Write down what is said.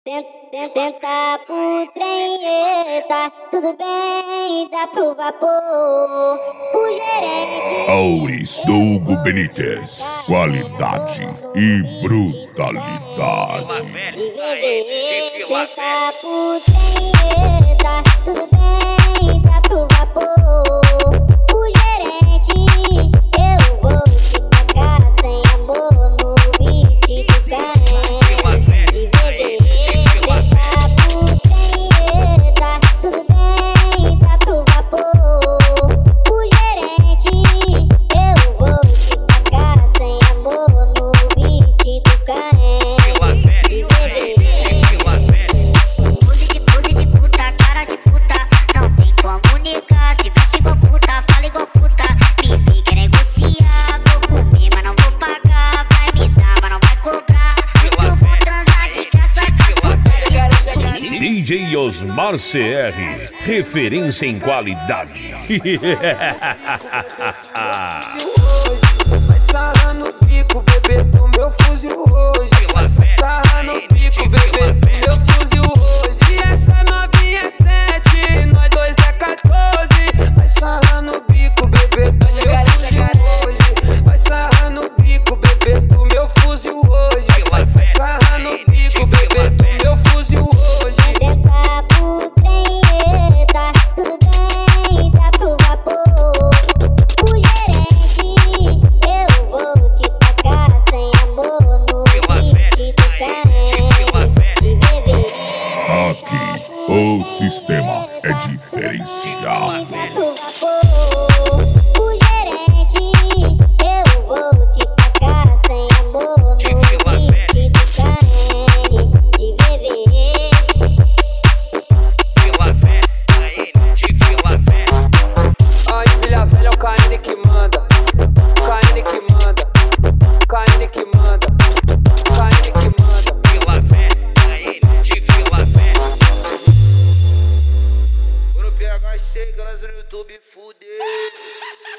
Tenta pro trem, eita, tudo bem, dá pro vapor. O gerente Auris Dougo Benítez, qualidade e brutalidade. de viver. Tenta pro trem, eita, tudo bem, dá pro vapor. O gerente, eu vou te tacar sem amor no beat do carne. DJ Osmar CR, referência em qualidade. Vai sarrar no pico, bebê, do meu fuzil hoje. Vai sarrar no pico, bebê, do meu fuzil hoje. E essa novinha é 7, nós dois é 14. Vai sarrar no pico, bebê, do meu fuzil hoje. Vai sarrar no pico, bebê, do meu fuzil hoje. Vai sarrar no pico, bebê, do meu fuzil hoje. Tenta pro trem, eita, tudo bem, dá pro vapor. O gerente, eu vou te tacar sem amor no beat do carne. De viver. Aqui o sistema é diferenciado. Dá pro vapor. O gerente, eu vou te tacar sem amor no beat do carne. De viver. Aí, Vila Velha, é o KN que manda. KN que manda. KN que manda. KN que manda. Quando o PH chega, nós no YouTube, fudeu.